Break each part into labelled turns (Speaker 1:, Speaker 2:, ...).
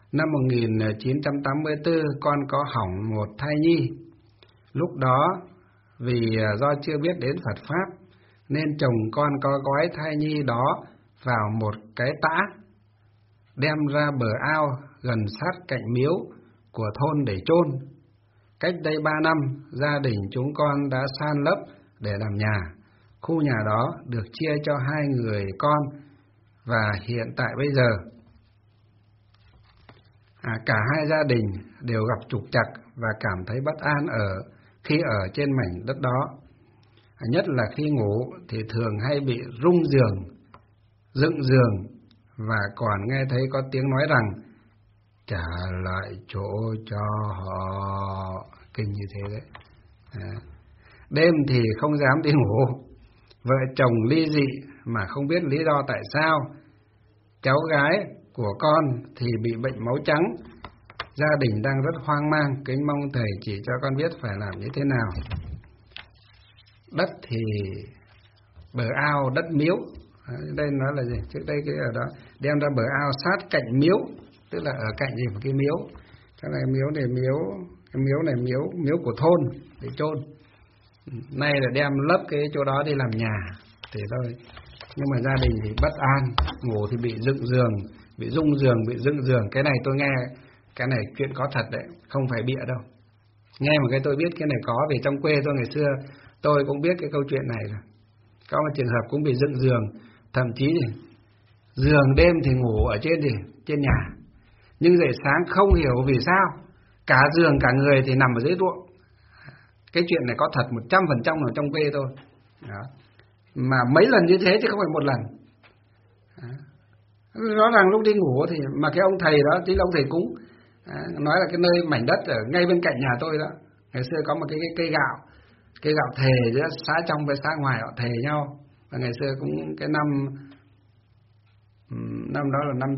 Speaker 1: Năm 1984 con có hỏng một thai nhi. Lúc đó vì do chưa biết đến Phật Pháp nên chồng con có gói thai nhi đó vào một cái tã, đem ra bờ ao gần sát cạnh miếu của thôn để chôn. Cách đây 3 năm, gia đình chúng con đã san lấp để làm nhà. Khu nhà đó được chia cho 2 người con và hiện tại bây giờ cả hai gia đình đều gặp trục trặc và cảm thấy bất an khi ở trên mảnh đất đó. Nhất là khi ngủ thì thường hay bị rung giường, dựng giường và còn nghe thấy có tiếng nói rằng trả lại chỗ cho họ, kinh như thế đấy. Đêm thì không dám đi ngủ. Vợ chồng ly dị mà không biết lý do tại sao. Cháu gái của con thì bị bệnh máu trắng. Gia đình đang rất hoang mang, kính mong thầy chỉ cho con biết phải làm như thế nào. Đất thì bờ ao, đất miếu. Đây nó là gì? Trước đây cái ở đó đem ra bờ ao sát cạnh miếu, tức là ở cạnh gì một cái miếu. Cái này miếu này cái miếu này miếu của thôn để chôn. Nay là đem lấp cái chỗ đó đi làm nhà thì thôi. Nhưng mà gia đình thì bất an, ngủ thì bị dựng giường, bị rung giường, bị dựng giường. Cái này tôi nghe, cái này chuyện có thật đấy, không phải bịa đâu. Nghe một cái tôi biết cái này có, vì trong quê tôi ngày xưa tôi cũng biết cái câu chuyện này rồi. Có một trường hợp cũng bị dựng giường, thậm chí thì giường đêm thì ngủ ở trên nhà, nhưng dậy sáng không hiểu vì sao cả giường cả người thì nằm ở dưới ruộng. Cái chuyện này có thật 100% ở trong quê tôi. Đó. Mà mấy lần như thế chứ không phải một lần. Đó. Rõ ràng lúc đi ngủ thì mà cái ông thầy đó, chính là ông thầy cúng, nói là cái nơi mảnh đất ở ngay bên cạnh nhà tôi đó, ngày xưa có một cái cây gạo thề giữa xã trong với xã ngoài, họ thề nhau. Và ngày xưa cũng cái năm đó là năm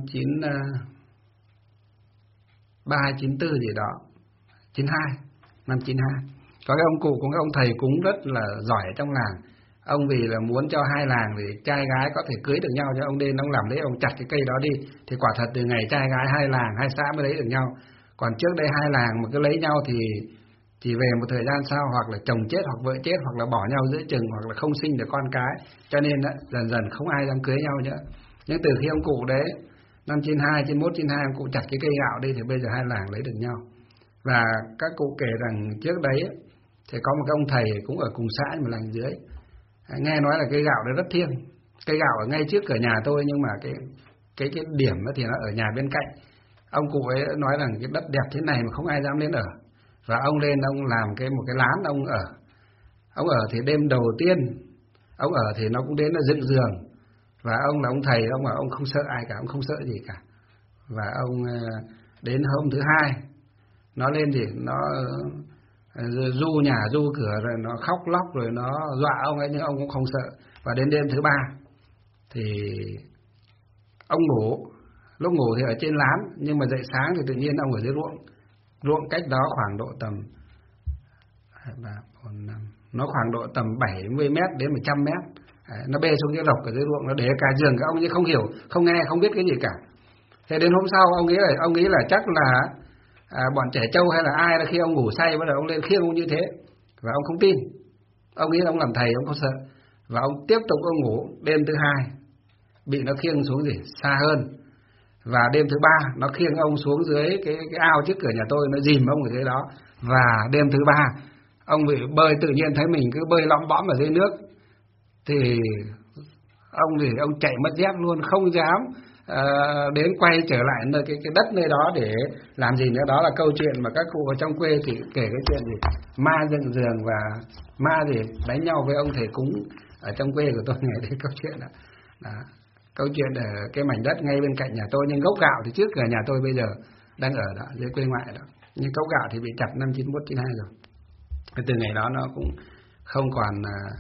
Speaker 1: 93 94 gì đó, 92, năm 92. Có cái ông cụ cũng cái ông thầy cúng rất là giỏi ở trong làng. Ông vì là muốn cho hai làng thì trai gái có thể cưới được nhau, cho ông đến ông làm đấy, ông chặt cái cây đó đi. Thì quả thật từ ngày trai gái hai làng, hai xã mới lấy được nhau. Còn trước đây hai làng mà cứ lấy nhau thì chỉ về một thời gian sau hoặc là chồng chết hoặc vợ chết hoặc là bỏ nhau giữa chừng hoặc là không sinh được con cái. Cho nên đó, dần dần không ai dám cưới nhau nữa. Nhưng từ khi ông cụ đấy, năm 92, 91, 92 ông cụ chặt cái cây gạo đi thì bây giờ hai làng lấy được nhau. Và các cụ kể rằng trước đấy thì có một cái ông thầy cũng ở cùng xã mà làng dưới. Nghe nói là cây gạo đấy rất thiêng. Cây gạo ở ngay trước cửa nhà tôi, nhưng mà cái điểm thì nó ở nhà bên cạnh. Ông cụ ấy nói rằng cái đất đẹp thế này mà không ai dám lên ở. Và ông lên ông làm một cái lán ông ở. Ông ở thì đêm đầu tiên ông ở thì nó cũng đến là dựng giường. Và ông là ông thầy, ông không sợ ai cả, ông không sợ gì cả. Và ông đến hôm thứ hai nó lên thì nó du nhà du cửa rồi nó khóc lóc rồi nó dọa ông ấy, nhưng ông cũng không sợ. Và đến đêm thứ ba thì ông ngủ, lúc ngủ thì ở trên lán, nhưng mà dậy sáng thì tự nhiên ông ở dưới ruộng cách đó khoảng độ tầm 3, 4, 5, nó khoảng độ tầm 70 mét đến 100 mét. Nó bê xuống cái rộc ở dưới ruộng, nó để cả giường các ông như không hiểu, không nghe, không biết cái gì cả. Thế đến hôm sau ông nghĩ là chắc là bọn trẻ trâu hay là ai, là khi ông ngủ say bắt đầu ông lên khiêng ông như thế. Và ông không tin, ông nghĩ là ông làm thầy, ông không sợ. Và ông tiếp tục ông ngủ. Đêm thứ hai bị nó khiêng xuống xa hơn. Và đêm thứ ba nó khiêng ông xuống dưới cái ao trước cửa nhà tôi, nó dìm ông ở dưới đó. Và đêm thứ ba ông bị bơi, tự nhiên thấy mình cứ bơi lõm bõm ở dưới nước. Thì ông chạy mất dép luôn, không dám đến quay trở lại nơi cái đất nơi đó để làm gì nữa. Đó là câu chuyện mà các cụ ở trong quê thì kể cái chuyện gì ma dựng giường và ma gì đánh nhau với ông thầy cúng ở trong quê của tôi. Nghe thấy câu chuyện đó. Câu chuyện ở cái mảnh đất ngay bên cạnh nhà tôi, nhưng gốc gạo thì trước cửa nhà tôi bây giờ đang ở đó, dưới quê ngoại đó. Nhưng gốc gạo thì bị chặt năm 91, 92 rồi. Từ ngày đó nó cũng không còn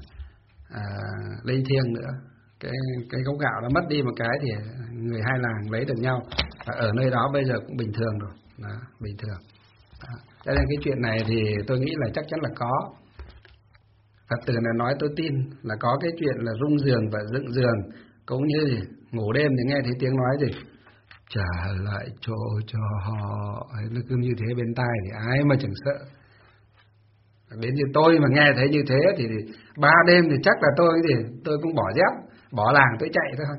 Speaker 1: linh thiêng nữa. Cái gốc gạo nó mất đi một cái thì người hai làng lấy được nhau. Và ở nơi đó bây giờ cũng bình thường rồi. Đó, bình thường. Đó. Cho nên cái chuyện này thì tôi nghĩ là chắc chắn là có. Phật tử này nói tôi tin là có cái chuyện là rung giường và dựng giường, cũng như ngủ đêm thì nghe thấy tiếng nói gì trả lại chỗ cho họ. Nó cứ như thế bên tai thì ai mà chẳng sợ. Đến như tôi mà nghe thấy như thế thì 3 đêm thì chắc là tôi cũng bỏ dép, bỏ làng tôi chạy thôi.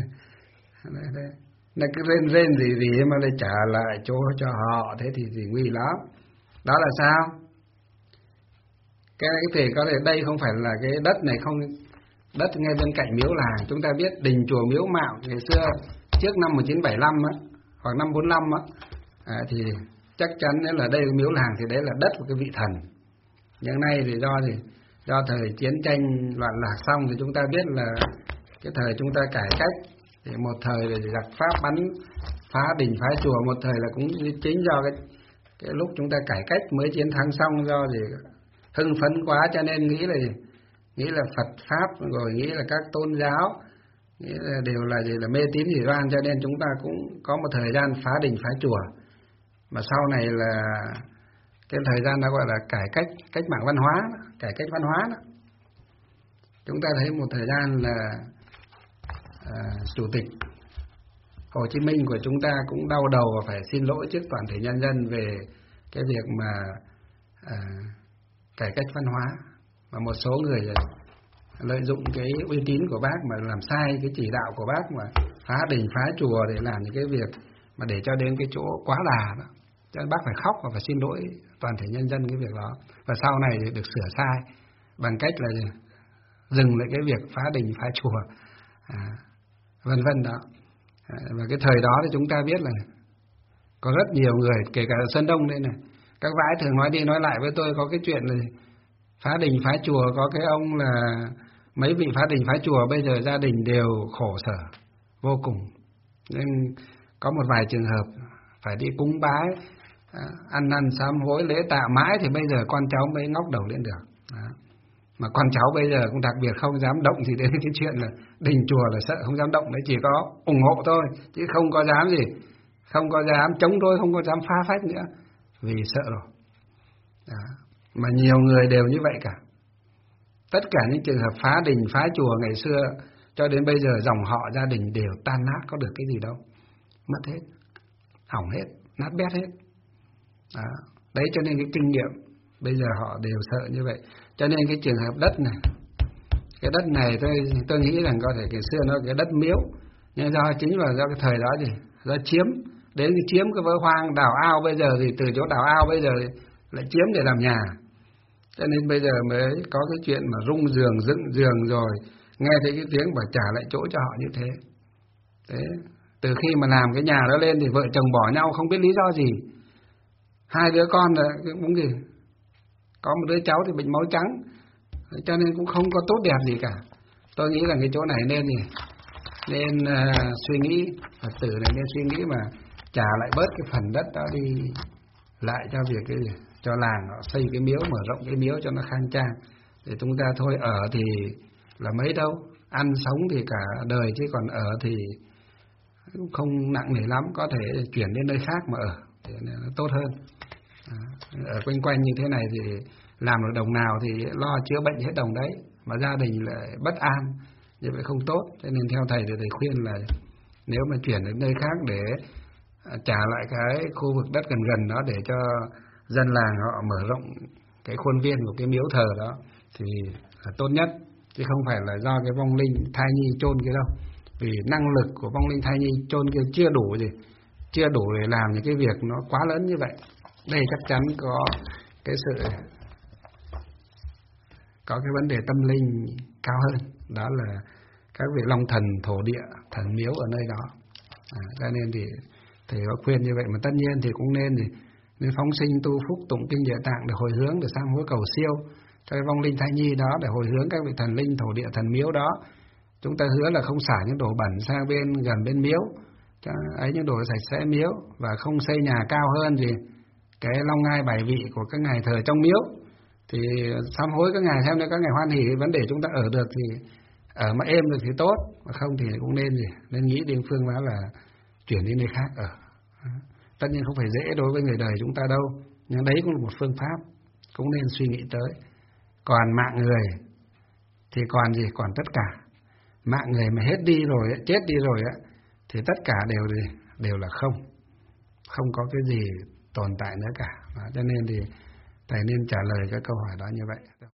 Speaker 1: Nó cứ rên gì mà lại trả lại chỗ cho họ, thế thì nguy lắm. Đó là sao? Cái thì có thể đây không phải là cái đất này, không, đất ngay bên cạnh miếu làng. Chúng ta biết đình chùa Miếu Mạo ngày xưa trước năm 1975 á, hoặc năm 45 á, thì chắc chắn nếu là đây là miếu làng thì đấy là đất của cái vị thần. Nhưng nay thì do thời chiến tranh loạn lạc xong thì chúng ta biết là cái thời chúng ta cải cách thì một thời là giặc Pháp bắn phá đình phá chùa, một thời là cũng chính do cái lúc chúng ta cải cách mới chiến thắng xong, do gì hưng phấn quá cho nên nghĩ là Phật Pháp, rồi nghĩ là các tôn giáo, nghĩ là đều là mê tín dị đoan, cho nên chúng ta cũng có một thời gian phá đình phá chùa. Mà sau này là cái thời gian đó gọi là cách mạng văn hóa, cải cách văn hóa đó. Chúng ta thấy một thời gian là Chủ tịch Hồ Chí Minh của chúng ta cũng đau đầu và phải xin lỗi trước toàn thể nhân dân về cái việc mà cải cách văn hóa, và một số người lợi dụng cái uy tín của bác mà làm sai cái chỉ đạo của bác, mà phá đình phá chùa để làm những cái việc mà để cho đến cái chỗ quá đà đó. Cho nên bác phải khóc và phải xin lỗi toàn thể nhân dân cái việc đó, và sau này thì được sửa sai bằng cách là dừng lại cái việc phá đình phá chùa, vân vân đó. Và cái thời đó thì chúng ta biết là có rất nhiều người, kể cả ở Sơn Đông đây này, các vãi thường nói đi nói lại với tôi có cái chuyện là phá đình phá chùa, có cái ông là mấy vị phá đình phá chùa bây giờ gia đình đều khổ sở vô cùng, nên có một vài trường hợp phải đi cúng bái, ăn năn sám hối lễ tạ mãi thì bây giờ con cháu mới ngóc đầu lên được. Đó. Mà con cháu bây giờ cũng đặc biệt không dám động thì đến cái chuyện là đình chùa là sợ, không dám động đấy, chỉ có ủng hộ thôi chứ không có dám gì, không có dám chống đối, không có dám phá phách nữa vì sợ rồi. Đó. Mà nhiều người đều như vậy cả. Tất cả những trường hợp phá đình phá chùa ngày xưa cho đến bây giờ dòng họ gia đình đều tan nát, có được cái gì đâu, mất hết, hỏng hết, nát bét hết. Đó. Đấy, cho nên cái kinh nghiệm bây giờ họ đều sợ như vậy. Cho nên cái trường hợp đất này, cái đất này tôi nghĩ rằng có thể ngày xưa nó cái đất miếu, nhưng do chính là do cái thời đó gì, do chiếm, đến cái chiếm cái vỡ hoang đào ao, bây giờ thì từ chỗ đào ao bây giờ lại chiếm để làm nhà, cho nên bây giờ mới có cái chuyện mà rung giường dựng giường, rồi nghe thấy cái tiếng bảo trả lại chỗ cho họ như thế. Thế từ khi mà làm cái nhà đó lên thì vợ chồng bỏ nhau không biết lý do gì, hai đứa con là cũng gì, có một đứa cháu thì bệnh máu trắng, cho nên cũng không có tốt đẹp gì cả. Tôi nghĩ là cái chỗ này nên suy nghĩ, Phật tử này nên suy nghĩ mà trả lại bớt cái phần đất đó đi lại cho việc cái gì, cho làng họ xây cái miếu, mở rộng cái miếu cho nó khang trang, để chúng ta thôi ở thì là mấy đâu, ăn sống thì cả đời, chứ còn ở thì cũng không nặng nề lắm, có thể chuyển đến nơi khác mà ở thì nó tốt hơn. Ở quanh quanh như thế này thì làm được đồng nào thì lo chữa bệnh hết đồng đấy, mà gia đình lại bất an, như vậy không tốt. Cho nên theo thầy thì thầy khuyên là nếu mà chuyển đến nơi khác để trả lại cái khu vực đất gần đó để cho dân làng họ mở rộng cái khuôn viên của cái miếu thờ đó thì là tốt nhất, chứ không phải là do cái vong linh thai nhi chôn kia đâu. Vì năng lực của vong linh thai nhi chôn kia chưa đủ để làm những cái việc nó quá lớn như vậy. Đây chắc chắn có cái vấn đề tâm linh cao hơn, đó là các vị long thần thổ địa thần miếu ở nơi đó. Cho nên thì thầy có khuyên như vậy, mà tất nhiên thì cũng nên phóng sinh tu phúc tụng kinh Địa Tạng để hồi hướng, để sám hối cầu siêu cho cái vong linh thai nhi đó, để hồi hướng các vị thần linh thổ địa thần miếu đó. Chúng ta hứa là không xả những đồ bẩn sang gần bên miếu, những đồ sạch sẽ miếu, và không xây nhà cao hơn gì cái long ngai bảy vị của các ngài thờ trong miếu. Thì sám hối các ngài xem nếu các ngài hoan hỉ vấn đề chúng ta ở được thì ở mà êm được thì tốt, mà không thì cũng nên nghĩ đến phương pháp là chuyển đi nơi khác ở. Tất nhiên không phải dễ đối với người đời chúng ta đâu, nhưng đấy cũng là một phương pháp cũng nên suy nghĩ tới. Còn mạng người thì còn gì, còn tất cả. Mạng người mà hết đi rồi, chết đi rồi thì tất cả đều là không, không có cái gì tồn tại nữa cả. Cho nên thì thầy nên trả lời cái câu hỏi đó như vậy.